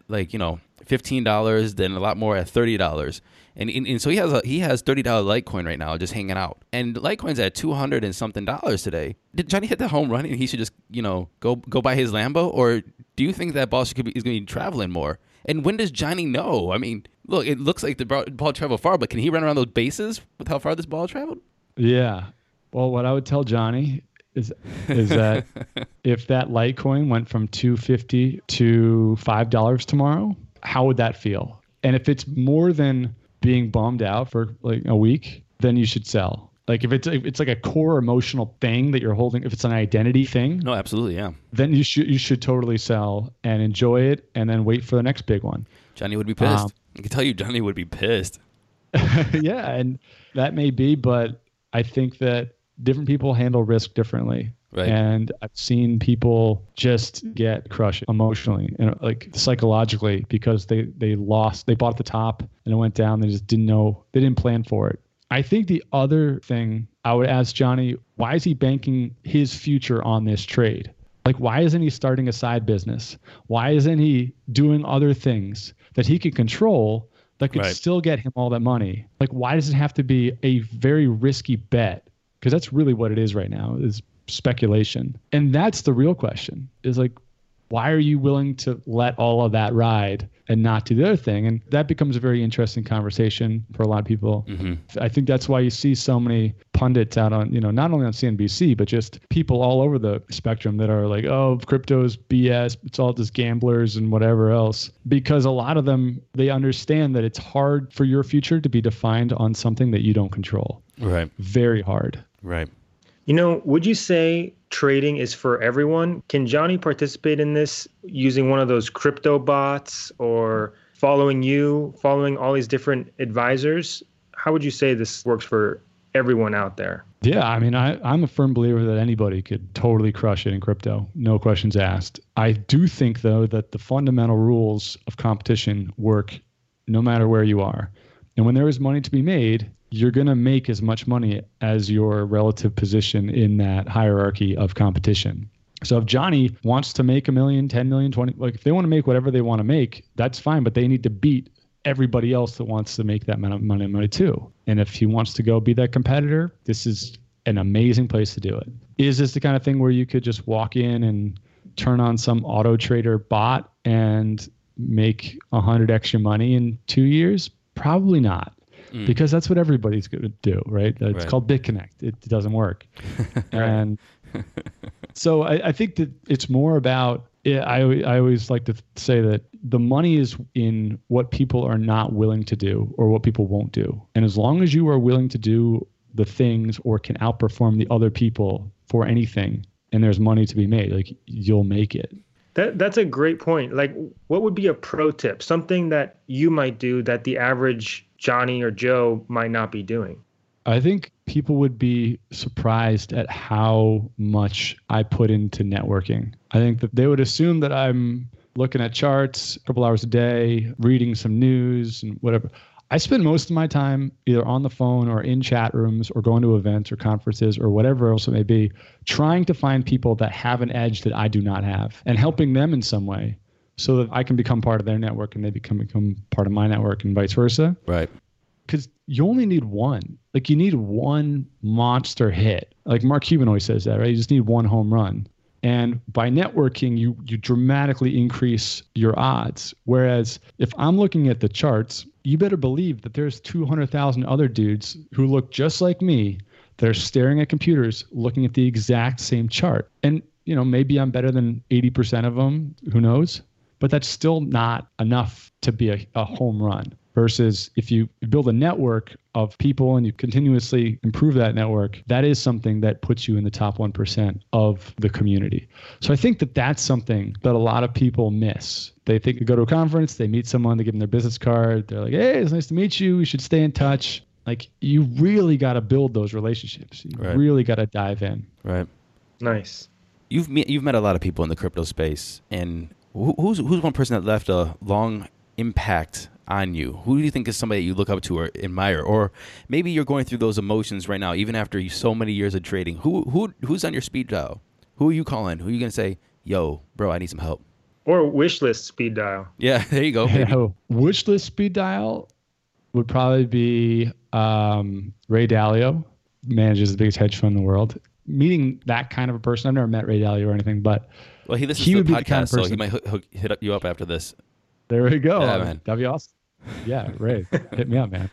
$15, then a lot more at $30. And so he has $30 Litecoin right now just hanging out. And Litecoin's at $200 and something today. Did Johnny hit the home run and he should just, go buy his Lambo? Or do you think that ball is going to be traveling more? And when does Johnny know? I mean, look, it looks like the ball traveled far, but can he run around those bases with how far this ball traveled? Yeah. Well, what I would tell Johnny is that if that Litecoin went from $2.50 to $5 tomorrow, how would that feel? And if it's more than being bummed out for like a week, then you should sell. Like if it's like a core emotional thing that you're holding, if it's an identity thing, no, absolutely, yeah, then you should totally sell and enjoy it, and then wait for the next big one. Johnny would be pissed. I can tell you, Johnny would be pissed. Yeah, and that may be, but I think that different people handle risk differently. Right. And I've seen people just get crushed emotionally and like psychologically because they bought at the top and it went down. They just they didn't plan for it. I think the other thing I would ask Johnny, why is he banking his future on this trade? Like, why isn't he starting a side business? Why isn't he doing other things that he can control that could still get him all that money? Like, why does it have to be a very risky bet? Because that's really what it is right now, is speculation. And that's the real question, is like, why are you willing to let all of that ride and not do the other thing? And that becomes a very interesting conversation for a lot of people. Mm-hmm. I think that's why you see so many pundits out on, not only on CNBC, but just people all over the spectrum that are like, oh, crypto's BS. It's all just gamblers and whatever else. Because a lot of them, they understand that it's hard for your future to be defined on something that you don't control. Right. Very hard. Right. Would you say trading is for everyone? Can Johnny participate in this using one of those crypto bots or following all these different advisors? How would you say this works for everyone out there? Yeah, I mean, I'm a firm believer that anybody could totally crush it in crypto. No questions asked. I do think, though, that the fundamental rules of competition work no matter where you are. And when there is money to be made, you're going to make as much money as your relative position in that hierarchy of competition. So if Johnny wants to make $1 million, 10 million, 20, like if they want to make whatever they want to make, that's fine, but they need to beat everybody else that wants to make that amount of money too. And if he wants to go be that competitor, this is an amazing place to do it. Is this the kind of thing where you could just walk in and turn on some auto trader bot and make 100 extra money in 2 years? Probably not. Because that's what everybody's going to do, right? It's called BitConnect. It doesn't work. And so I think that it's more about, I always like to say that the money is in what people are not willing to do or what people won't do. And as long as you are willing to do the things or can outperform the other people for anything and there's money to be made, like you'll make it. That's a great point. Like, what would be a pro tip? Something that you might do that the average Johnny or Joe might not be doing? I think people would be surprised at how much I put into networking. I think that they would assume that I'm looking at charts a couple hours a day, reading some news and whatever. I spend most of my time either on the phone or in chat rooms or going to events or conferences or whatever else it may be, trying to find people that have an edge that I do not have and helping them in some way so that I can become part of their network and they become part of my network and vice versa. Right. Because you only need one. Like you need one monster hit. Like Mark Cuban always says that, right? You just need one home run. And by networking, you dramatically increase your odds. Whereas if I'm looking at the charts, you better believe that there's 200,000 other dudes who look just like me that are staring at computers looking at the exact same chart. And, maybe I'm better than 80% of them. Who knows? But that's still not enough to be a home run. Versus if you build a network of people and you continuously improve that network, that is something that puts you in the top 1% of the community. So I think that that's something that a lot of people miss. They think they go to a conference, they meet someone, they give them their business card. They're like, hey, it's nice to meet you. We should stay in touch. Like you really got to build those relationships. You really got to dive in. Right. Nice. You've met a lot of people in the crypto space, and who's one person that left a long impact on you? Who do you think is somebody that you look up to or admire? Or maybe you're going through those emotions right now, even after so many years of trading. Who's on your speed dial? Who are you calling? Who are you going to say, yo, bro, I need some help? Or wish list speed dial. Yeah, there you go. Wish list speed dial would probably be Ray Dalio, manages the biggest hedge fund in the world. Meeting that kind of a person, I've never met Ray Dalio or anything, but well, he listens to the podcast, so he might hit you up after this. There we go. Yeah, man. That'd be awesome. Yeah, Ray, hit me up, man.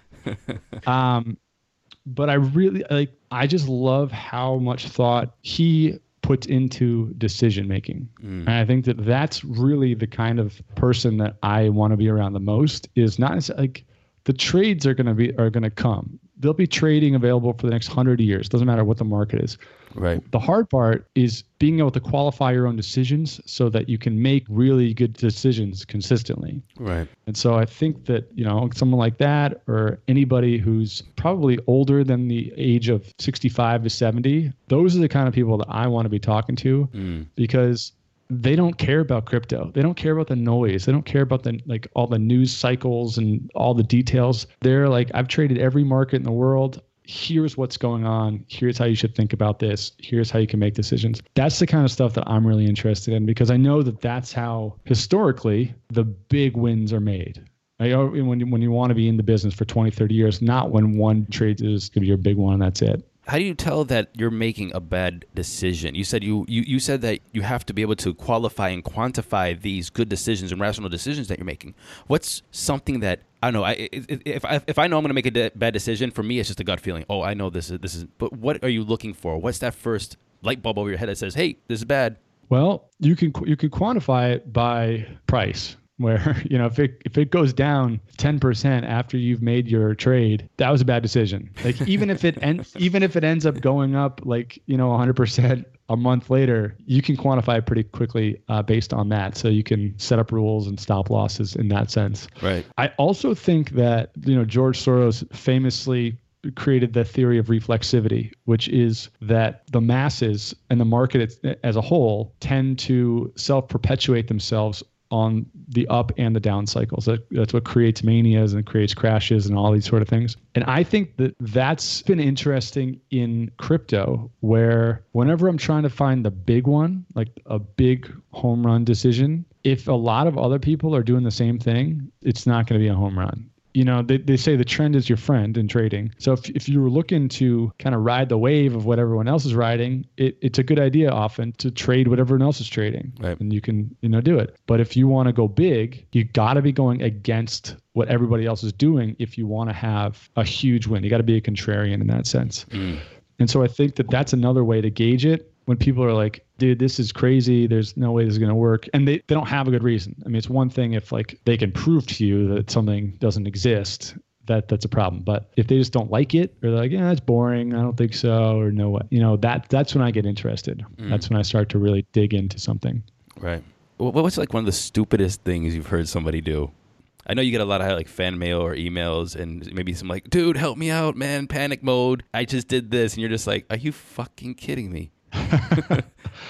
But I really I just love how much thought he puts into decision making. And I think that that's really the kind of person that I want to be around the most. Is not like the trades are going to come. they'll be trading available for the next 100 years. Doesn't matter what the market is. Right. The hard part is being able to qualify your own decisions so that you can make really good decisions consistently. Right. And so I think that, someone like that or anybody who's probably older than the age of 65 to 70, those are the kind of people that I want to be talking to because they don't care about crypto. They don't care about the noise. They don't care about all the news cycles and all the details. They're like, I've traded every market in the world. Here's what's going on. Here's how you should think about this. Here's how you can make decisions. That's the kind of stuff that I'm really interested in because I know that that's how historically the big wins are made. When you want to be in the business for 20, 30 years, not when one trade is going to be your big one and that's it. How do you tell that you're making a bad decision? You said you said that you have to be able to qualify and quantify these good decisions and rational decisions that you're making. What's something that I don't know? If I know I'm going to make a bad decision, for me it's just a gut feeling. Oh, I know this is. But what are you looking for? What's that first light bulb over your head that says, "Hey, this is bad"? Well, you can quantify it by price. Where, if it goes down 10% after you've made your trade, that was a bad decision. Like even if it ends up going up 100% a month later, you can quantify it pretty quickly based on that. So you can set up rules and stop losses in that sense. Right. I also think that, George Soros famously created the theory of reflexivity, which is that the masses and the market as a whole tend to self-perpetuate themselves on the up and the down cycles. That's what creates manias and creates crashes and all these sort of things. And I think that that's been interesting in crypto, where whenever I'm trying to find the big one, like a big home run decision, if a lot of other people are doing the same thing, it's not going to be a home run. They say the trend is your friend in trading. So if you were looking to kind of ride the wave of what everyone else is riding, it's a good idea often to trade what everyone else is trading. Right. And you can, do it. But if you want to go big, you got to be going against what everybody else is doing if you want to have a huge win. You got to be a contrarian in that sense. And so I think that that's another way to gauge it. When people are like, dude, this is crazy. There's no way this is going to work. And they don't have a good reason. I mean, it's one thing if they can prove to you that something doesn't exist, that's a problem. But if they just don't like it or they're like, yeah, it's boring. I don't think so. Or no way, that's when I get interested. That's when I start to really dig into something. Right. What's one of the stupidest things you've heard somebody do? I know you get a lot of fan mail or emails and maybe some dude, help me out, man. Panic mode. I just did this. And you're just like, are you fucking kidding me? The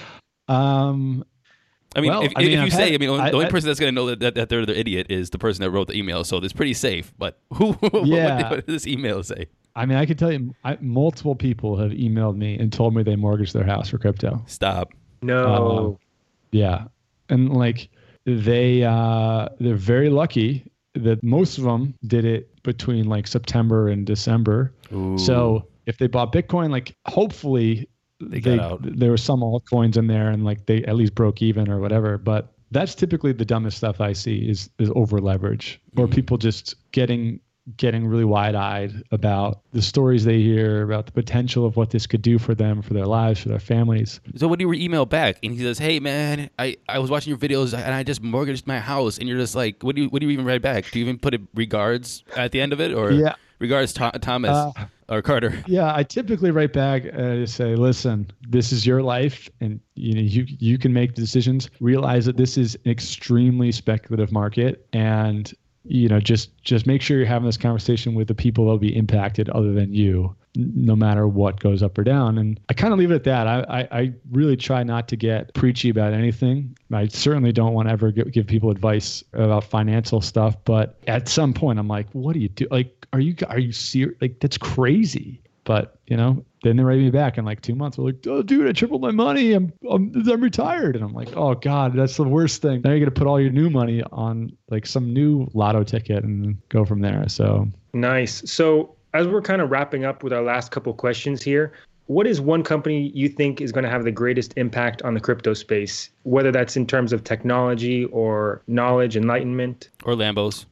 only person that's going to know that they're the idiot is the person that wrote the email. So it's pretty safe. But what did this email say? I mean, I can tell you, multiple people have emailed me and told me they mortgaged their house for crypto. Stop. No. Yeah, and they're very lucky that most of them did it between September and December. Ooh. So if they bought Bitcoin, hopefully. They got out. There were some altcoins in there and they at least broke even or whatever. But that's typically the dumbest stuff I see is over leverage or people just getting really wide-eyed about the stories they hear about the potential of what this could do for them, for their lives, for their families. So when you email back and he says, hey man, I was watching your videos and I just mortgaged my house, and you're just like, what do you even write back? Do you even put regards at the end of it, or regards Thomas? Or Carter. Yeah, I typically write back to say, listen, this is your life and you can make decisions. Realize that this is an extremely speculative market, and just make sure you're having this conversation with the people that will be impacted other than you, no matter what goes up or down. And I kind of leave it at that. I really try not to get preachy about anything. I certainly don't want to ever give people advice about financial stuff. But at some point, I'm like, what do you do? Are you serious? That's crazy. But, then they write me back in 2 months. They're like, oh, dude, I tripled my money. I'm retired. And I'm like, oh, God, that's the worst thing. Now you're going to put all your new money on some new lotto ticket and go from there. So nice. So as we're kind of wrapping up with our last couple questions here, what is one company you think is going to have the greatest impact on the crypto space, whether that's in terms of technology or knowledge, enlightenment? Or Lambos.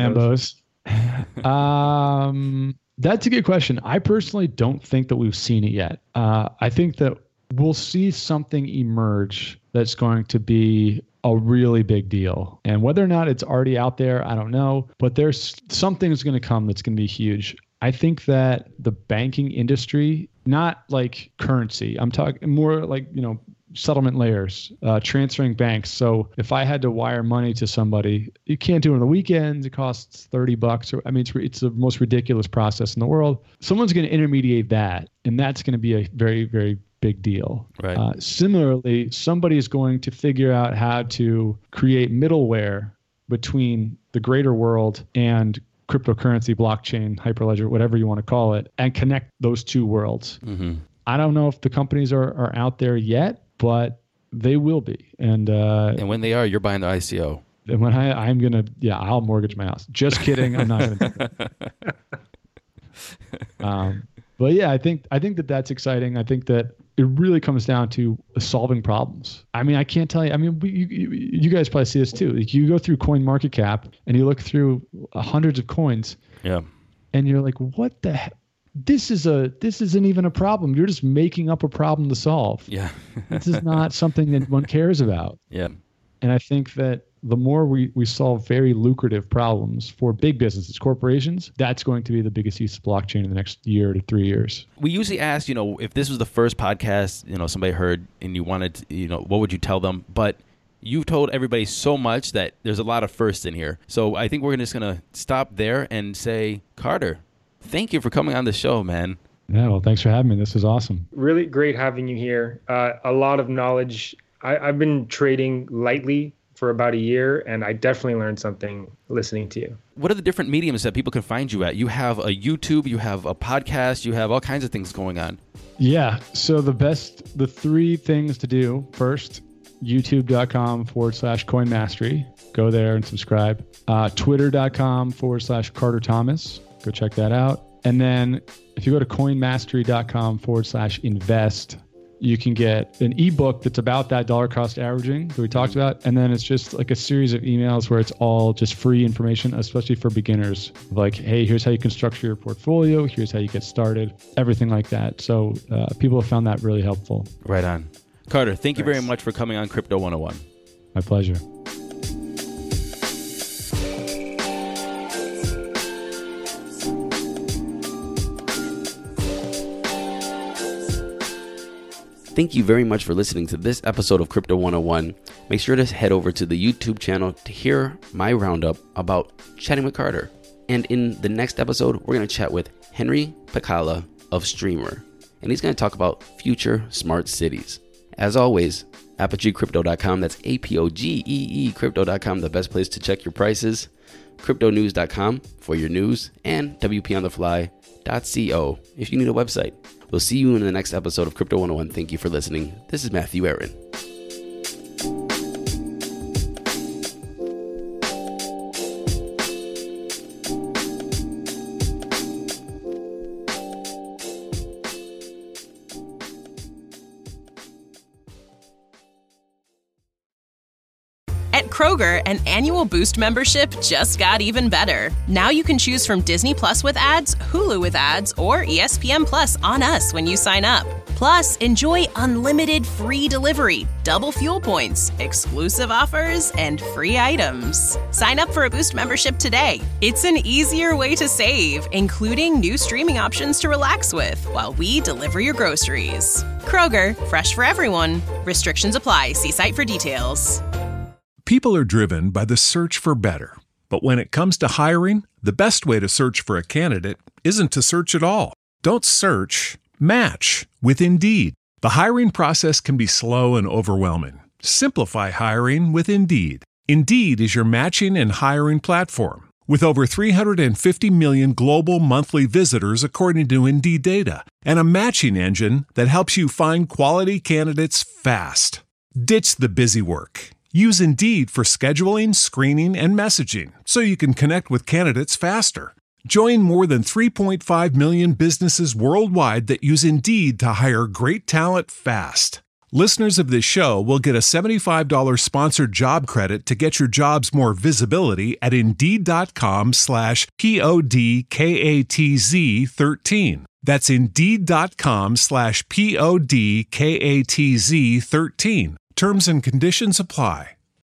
That's a good question. I personally don't think that we've seen it yet. I think that we'll see something emerge that's going to be a really big deal. And whether or not it's already out there, I don't know. But there's something that's going to come that's going to be huge. I think that the banking industry, not like currency, I'm talking more like, settlement layers, transferring banks. So if I had to wire money to somebody, you can't do it on the weekends. It costs $30. It's the most ridiculous process in the world. Someone's going to intermediate that, and that's going to be a very, very big deal. Right. Similarly, somebody is going to figure out how to create middleware between the greater world and cryptocurrency, blockchain, hyperledger, whatever you want to call it, and connect those two worlds. Mm-hmm. I don't know if the companies are out there yet, but they will be. And when they are, you're buying the ICO. And when I'll mortgage my house. Just kidding. I'm not going to do that. But yeah, I think that that's exciting. I think that it really comes down to solving problems. I can't tell you. You guys probably see this too. Like, you go through CoinMarketCap and you look through hundreds of coins. Yeah. And you're like, what the heck? This isn't even a problem. You're just making up a problem to solve. Yeah. This is not something that one cares about. Yeah. And I think that the more we solve very lucrative problems for big businesses, corporations, that's going to be the biggest use of blockchain in the next year to 3 years. We usually ask, if this was the first podcast, somebody heard and you wanted to, what would you tell them? But you've told everybody so much that there's a lot of firsts in here. So I think we're just going to stop there and say, Carter, thank you for coming on the show, man. Yeah, well, thanks for having me. This is awesome. Really great having you here. A lot of knowledge. I've been trading lightly for about a year, and I definitely learned something listening to you. What are the different mediums that people can find you at? You have a YouTube, you have a podcast, you have all kinds of things going on. Yeah. So the three things to do: first, youtube.com/coinmastery. Go there and subscribe. Twitter.com/Carter Thomas. Go check that out. And then if you go to coinmastery.com/invest, you can get an ebook that's about that dollar cost averaging that we talked about. And then it's just like a series of emails where it's all just free information, especially for beginners. Like, hey, here's how you can structure your portfolio. Here's how you get started, everything like that. So people have found that really helpful. Right on. Carter, thank you very much for coming on Crypto 101. My pleasure. Thank you very much for listening to this episode of Crypto 101. Make sure to head over to the YouTube channel to hear my roundup about chatting with Carter. And in the next episode, we're going to chat with Henry Pacala of Streamer. And he's going to talk about future smart cities. As always, ApogeeCrypto.com, that's APOGEE Crypto.com, the best place to check your prices. CryptoNews.com for your news, and WPOnTheFly.co if you need a website. We'll see you in the next episode of Crypto 101. Thank you for listening. This is Matthew Aaron. At Kroger, an annual Boost membership just got even better. Now you can choose from Disney Plus with ads, Hulu with ads, or ESPN Plus on us when you sign up. Plus, enjoy unlimited free delivery, double fuel points, exclusive offers, and free items. Sign up for a Boost membership today. It's an easier way to save, including new streaming options to relax with while we deliver your groceries. Kroger, fresh for everyone. Restrictions apply. See site for details. People are driven by the search for better. But when it comes to hiring, the best way to search for a candidate isn't to search at all. Don't search, match with Indeed. The hiring process can be slow and overwhelming. Simplify hiring with Indeed. Indeed is your matching and hiring platform. With over 350 million global monthly visitors according to Indeed data, and a matching engine that helps you find quality candidates fast. Ditch the busy work. Use Indeed for scheduling, screening, and messaging so you can connect with candidates faster. Join more than 3.5 million businesses worldwide that use Indeed to hire great talent fast. Listeners of this show will get a $75 sponsored job credit to get your jobs more visibility at Indeed.com/PODKATZ13. That's Indeed.com/PODKATZ13. Terms and conditions apply.